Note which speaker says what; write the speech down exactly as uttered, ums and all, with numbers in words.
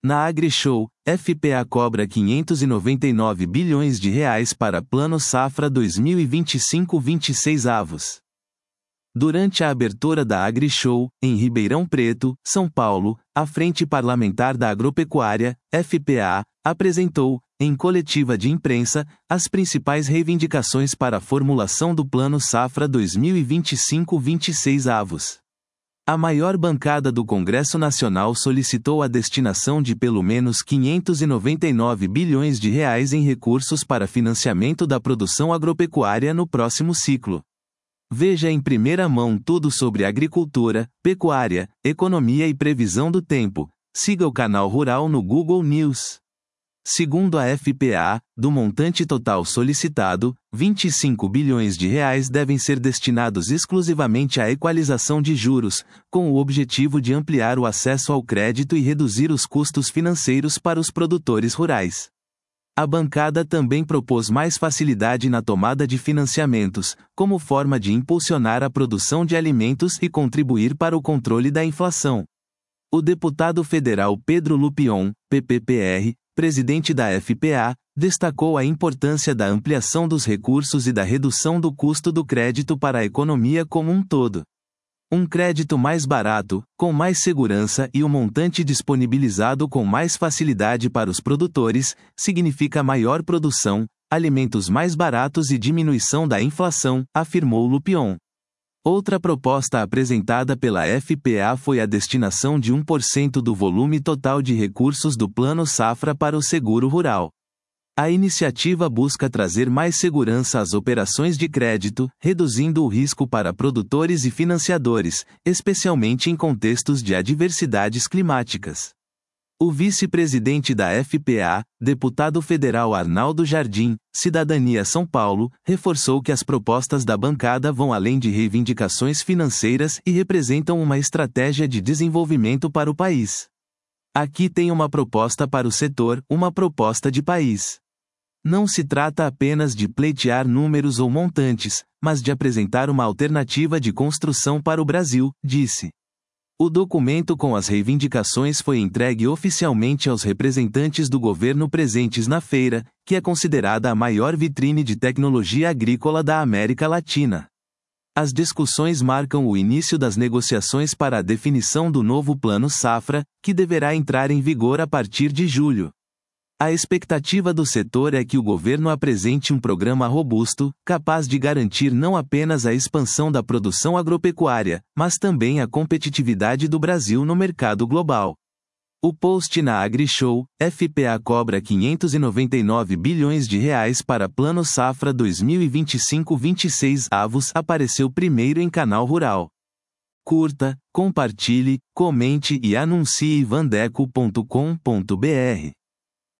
Speaker 1: Na AgriShow, F P A cobra quinhentos e noventa e nove bilhões de reais para Plano Safra dois mil e vinte e cinco vinte e seis avos. Durante a abertura da AgriShow, em Ribeirão Preto, São Paulo, a Frente Parlamentar da Agropecuária, F P A, apresentou, em coletiva de imprensa, as principais reivindicações para a formulação do Plano Safra dois mil e vinte e cinco vinte e seis avos. A maior bancada do Congresso Nacional solicitou a destinação de pelo menos quinhentos e noventa e nove bilhões de reais em recursos para financiamento da produção agropecuária no próximo ciclo. Veja em primeira mão tudo sobre agricultura, pecuária, economia e previsão do tempo. Siga o canal Rural no Google News. Segundo a F P A, do montante total solicitado, vinte e cinco bilhões de reais devem ser destinados exclusivamente à equalização de juros, com o objetivo de ampliar o acesso ao crédito e reduzir os custos financeiros para os produtores rurais. A bancada também propôs mais facilidade na tomada de financiamentos, como forma de impulsionar a produção de alimentos e contribuir para o controle da inflação. O deputado federal Pedro Lupion, P P P R, presidente da F P A, destacou a importância da ampliação dos recursos e da redução do custo do crédito para a economia como um todo. Um crédito mais barato, com mais segurança e o montante disponibilizado com mais facilidade para os produtores, significa maior produção, alimentos mais baratos e diminuição da inflação, afirmou Lupion. Outra proposta apresentada pela F P A foi a destinação de um por cento do volume total de recursos do Plano Safra para o seguro rural. A iniciativa busca trazer mais segurança às operações de crédito, reduzindo o risco para produtores e financiadores, especialmente em contextos de adversidades climáticas. O vice-presidente da F P A, deputado federal Arnaldo Jardim, Cidadania São Paulo, reforçou que as propostas da bancada vão além de reivindicações financeiras e representam uma estratégia de desenvolvimento para o país. Aqui tem uma proposta para o setor, uma proposta de país. Não se trata apenas de pleitear números ou montantes, mas de apresentar uma alternativa de construção para o Brasil, disse. O documento com as reivindicações foi entregue oficialmente aos representantes do governo presentes na feira, que é considerada a maior vitrine de tecnologia agrícola da América Latina. As discussões marcam o início das negociações para a definição do novo Plano Safra, que deverá entrar em vigor a partir de julho. A expectativa do setor é que o governo apresente um programa robusto, capaz de garantir não apenas a expansão da produção agropecuária, mas também a competitividade do Brasil no mercado global. O post na AgriShow, F P A cobra quinhentos e noventa e nove bilhões de reais para Plano Safra dois mil e vinte e cinco vinte e seis avos, apareceu primeiro em Canal Rural. Curta, compartilhe, comente e anuncie vandeco ponto com ponto br.